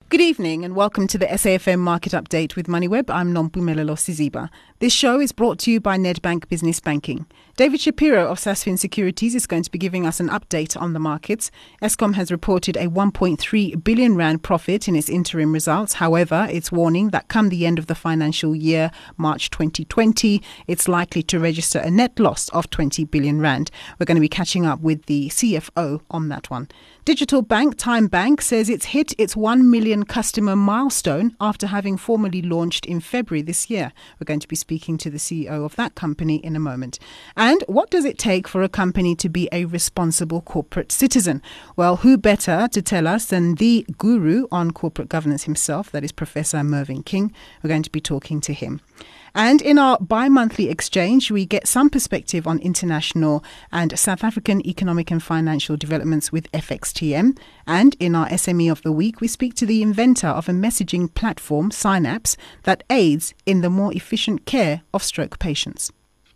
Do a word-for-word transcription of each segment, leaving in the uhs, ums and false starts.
Good evening and welcome to the S A F M Market Update with MoneyWeb. I'm Nompumelelo Siziba. This show is brought to you by Nedbank Business Banking. David Shapiro of Sasfin Securities is going to be giving us an update on the markets. Eskom has reported a one point three billion rand profit in its interim results. However, it's warning that come the end of the financial year, March twenty twenty, it's likely to register a net loss of twenty billion rand. We're going to be catching up with the C F O on that one. Digital bank Time Bank says it's hit its one million customer milestone after having formally launched in February this year. We're going to be speaking to the C E O of that company in a moment. And what does it take for a company to be a responsible corporate citizen? Well, who better to tell us than the guru on corporate governance himself, that is Professor Mervyn King. We're going to be talking to him. And in our bi-monthly exchange, we get some perspective on international and South African economic and financial developments with F X T M. And in our S M E of the week, we speak to the inventor of a messaging platform, Synapse, that aids in the more efficient care of stroke patients.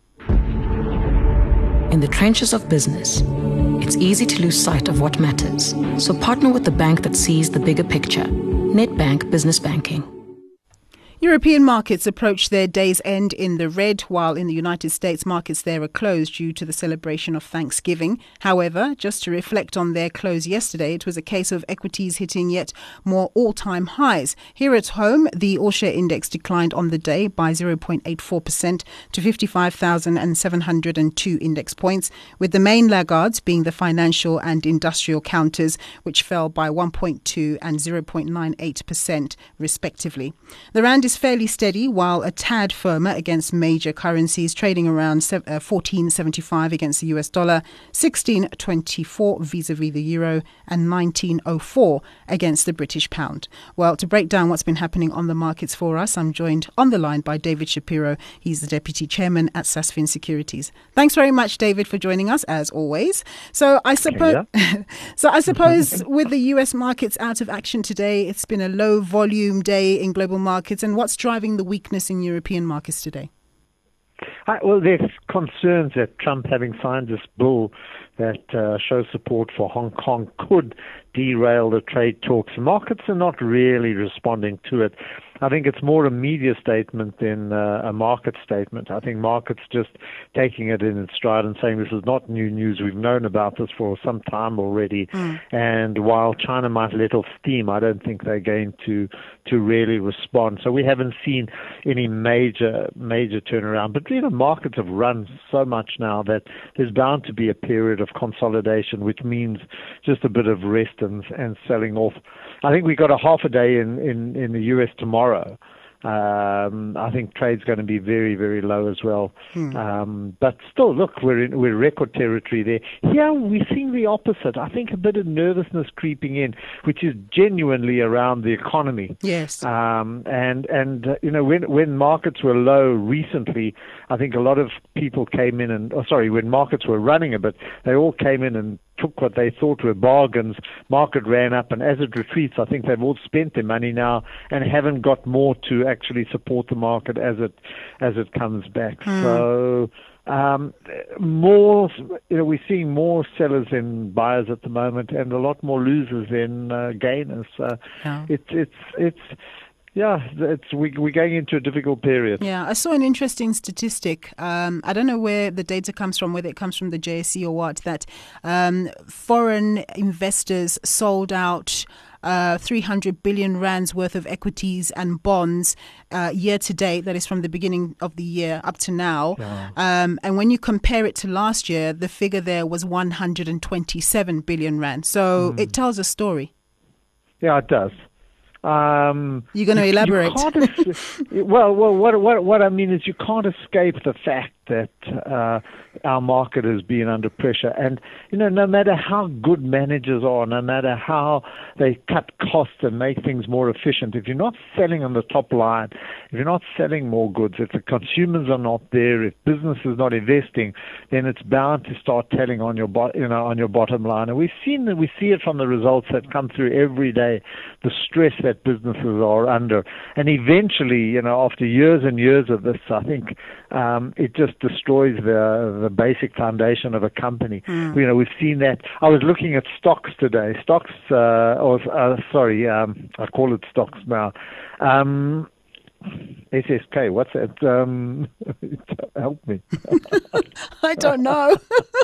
In the trenches of business, it's easy to lose sight of what matters. So partner with the bank that sees the bigger picture. Nedbank Business Banking. European markets approach their day's end in the red, while in the United States markets there are closed due to the celebration of Thanksgiving. However, just to reflect on their close yesterday, it was a case of equities hitting yet more all-time highs. Here at home, the all-share index declined on the day by zero point eight four percent to fifty-five thousand seven hundred two index points, with the main laggards being the financial and industrial counters, which fell by one point two and zero point nine eight percent respectively. The rand is fairly steady, while a tad firmer against major currencies, trading around fourteen seventy-five against the U S dollar, sixteen twenty-four vis-a-vis the euro, and nineteen oh four against the British pound. Well, to break down what's been happening on the markets for us, I'm joined on the line by David Shapiro. He's the Deputy Chairman at Sasfin Securities. Thanks very much, David, for joining us, as always. So I suppose, Okay, yeah. so I suppose with the U S markets out of action today, it's been a low volume day in global markets. And what's driving the weakness in European markets today? Uh, well, there's concerns that Trump, having signed this bill that uh, shows support for Hong Kong, could derail the trade talks. Markets are not really responding to it. I think it's more a media statement than uh, a market statement. I think markets just taking it in its stride and saying this is not new news. We've known about this for some time already. Mm. And while China might let off steam, I don't think they're going to to really respond. So we haven't seen any major major turnaround. But you know, markets have run so much now that there's bound to be a period of consolidation, which means just a bit of rest and, and selling off. I think we got a half a day in, in, in the U S tomorrow. Um, I think trade's going to be very, very low as well. Hmm. Um, but still, look, we're in we're record territory there. Here we're seeing the opposite. I think a bit of nervousness creeping in, which is genuinely around the economy. Yes. Um, and and uh, you know, when when markets were low recently, I think a lot of people came in and oh, sorry, when markets were running a bit, they all came in and took what they thought were bargains. Market ran up, and as it retreats, I think they've all spent their money now and haven't got more to actually support the market as it as it comes back. Mm. So um, more, you know, we're seeing more sellers than buyers at the moment, and a lot more losers than uh, gainers. Uh, yeah. It's it's it's. Yeah, it's we, we're going into a difficult period. Yeah, I saw an interesting statistic. Um, I don't know where the data comes from, whether it comes from the J S E or what, that um, foreign investors sold out uh, three hundred billion rands worth of equities and bonds uh, year to date. That is from the beginning of the year up to now. Yeah. Um, and when you compare it to last year, the figure there was one hundred twenty-seven billion rand. So mm. it tells a story. Yeah, it does. Um, You're going to elaborate. You well, well, what, what, what I mean is you can't escape the fact that uh, our market has been under pressure. And, you know, no matter how good managers are, no matter how they cut costs and make things more efficient, if you're not selling on the top line, if you're not selling more goods, if the consumers are not there, if business is not investing, then it's bound to start telling on your, bo- you know, on your bottom line. And we've seen that, we see it from the results that come through every day, the stress that businesses are under. And eventually, you know, after years and years of this, I think um, it just just destroys the the basic foundation of a company. Mm. You know, we've seen that. I was looking at stocks today. Stocks, uh, or uh, sorry, um, I call it stocks now. Um, S S K, what's that? Um, help me. I don't know.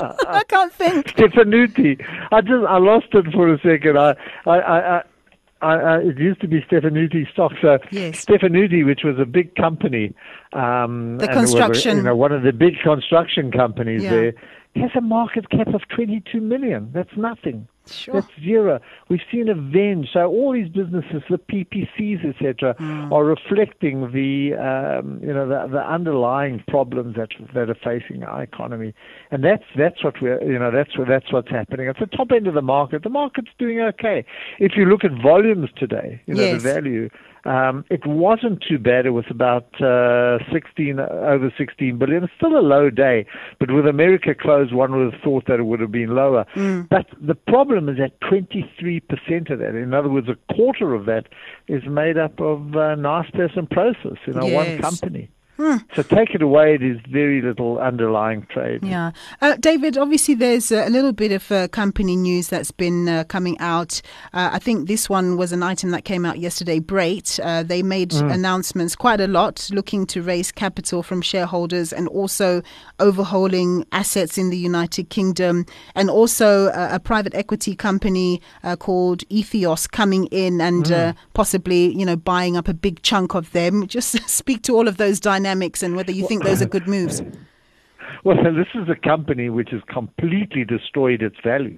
I can't think. Stefanuti. I just I lost it for a second. I I. I, I I, uh, it used to be Stefanuti stock. So yes. Stefanuti, which was a big company, um, the and construction, were, you know, one of the big construction companies yeah. there, has a market cap of twenty-two million. That's nothing. Sure. That's zero. We've seen Aveng. So all these businesses, the P P Cs, et cetera, mm. are reflecting the um, you know the, the underlying problems that that are facing our economy, and that's that's what we're you know that's what that's what's happening. At the top end of the market, the market's doing okay. If you look at volumes today, you know yes. the value. Um, it wasn't too bad. It was about uh, sixteen over sixteen billion. It's still a low day, but with America closed, one would have thought that it would have been lower. Mm. But the problem is that twenty-three percent of that, in other words, a quarter of that, is made up of uh, Naspers and Prosus, you know, yes. one company. Hmm. So take it away, it is very little underlying trade. Yeah. Uh, David, obviously there's a little bit of uh, company news that's been uh, coming out. Uh, I think this one was an item that came out yesterday, Brait. Uh, they made mm. announcements quite a lot, looking to raise capital from shareholders and also overhauling assets in the United Kingdom, and also uh, a private equity company uh, called Ethos coming in and mm. uh, possibly, you know, buying up a big chunk of them. Just speak to all of those dynamics and whether you think those are good moves. Well, this is a company which has completely destroyed its value.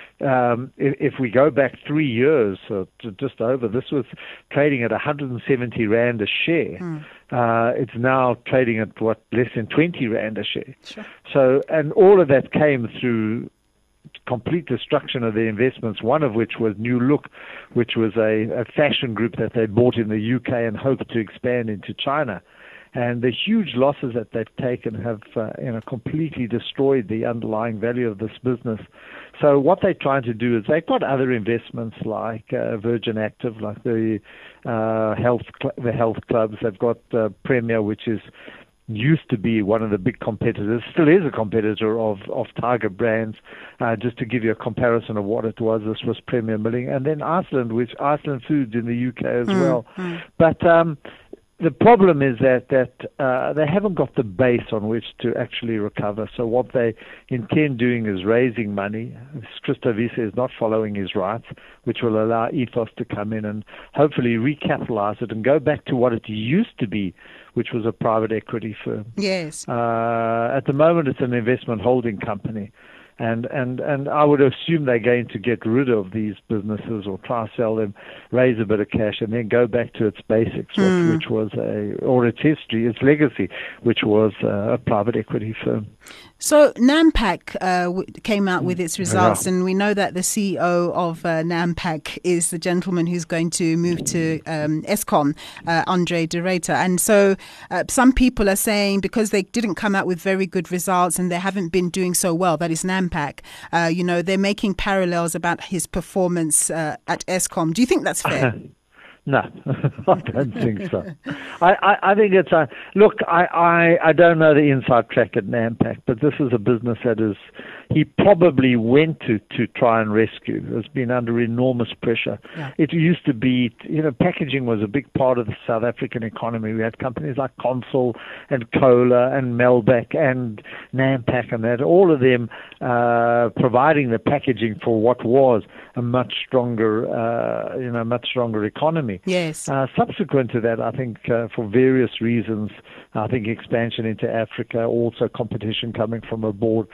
Um, if, if we go back three years, uh, to just over, this was trading at one hundred seventy rand a share. Mm. Uh, it's now trading at what, less than twenty rand a share. Sure. So, and all of that came through complete destruction of their investments, one of which was New Look, which was a, a fashion group that they bought in the U K and hoped to expand into China. And the huge losses that they've taken have uh, you know, completely destroyed the underlying value of this business. So what they're trying to do is they've got other investments like uh, Virgin Active, like the uh, health cl- the health clubs. They've got uh, Premier, which is used to be one of the big competitors, still is a competitor of, of Tiger Brands. Uh, just to give you a comparison of what it was, this was Premier Milling. And then Iceland, which Iceland Foods in the U K as mm, well. Mm. But um, the problem is that that uh, they haven't got the base on which to actually recover. So what they intend doing is raising money. Christo Wiese is not following his rights, which will allow Ethos to come in and hopefully recapitalize it and go back to what it used to be, which was a private equity firm. Yes. Uh, at the moment, it's an investment holding company. And, and and I would assume they're going to get rid of these businesses or try to sell them, raise a bit of cash, and then go back to its basics, mm. which, which was a, or its history, its legacy, which was uh, a private equity firm. So Nampak uh, w- came out with its results, yeah. and we know that the C E O of uh, Nampak is the gentleman who's going to move to um, Eskom, uh, Andre de Ruyter. And so uh, some people are saying because they didn't come out with very good results and they haven't been doing so well, that is Nampak, uh, you know, they're making parallels about his performance uh, at Eskom. Do you think that's fair? No, I don't think so. I, I, I think it's a look. I, I, I don't know the inside track at Nampak, but this is a business that is he probably went to to try and rescue. It's been under enormous pressure. Yeah. It used to be, you know, packaging was a big part of the South African economy. We had companies like Consul and Cola and Melback and Nampak and that, all of them uh, providing the packaging for what was a much stronger, uh, you know, much stronger economy. Yes. Uh, subsequent to that, I think uh, for various reasons, I think expansion into Africa, also competition coming from abroad.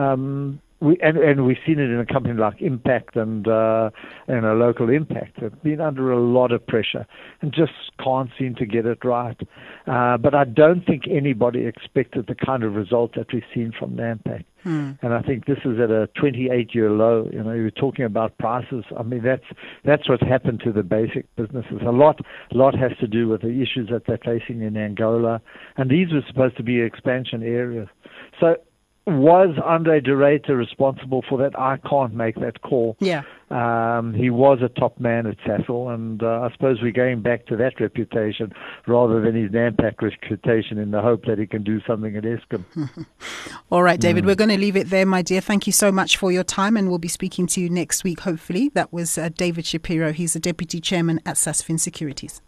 Um, we, and, and we've seen it in a company like Impact and uh, and a local Impact. They've been under a lot of pressure and just can't seem to get it right. Uh, but I don't think anybody expected the kind of result that we've seen from Nampak. Hmm. And I think this is at a twenty-eight year low. You know, you're talking about prices. I mean, that's that's what's happened to the basic businesses. A lot, a lot has to do with the issues that they're facing in Angola, and these were supposed to be expansion areas. So, was Andre de Ruyter responsible for that? I can't make that call. Yeah. Um, he was a top man at Sasol, and uh, I suppose we're going back to that reputation rather than his Nampak reputation in the hope that he can do something at Eskom. All right, David, Mm. we're going to leave it there, my dear. Thank you so much for your time, and we'll be speaking to you next week, hopefully. That was uh, David Shapiro. He's the Deputy Chairman at Sasfin Securities.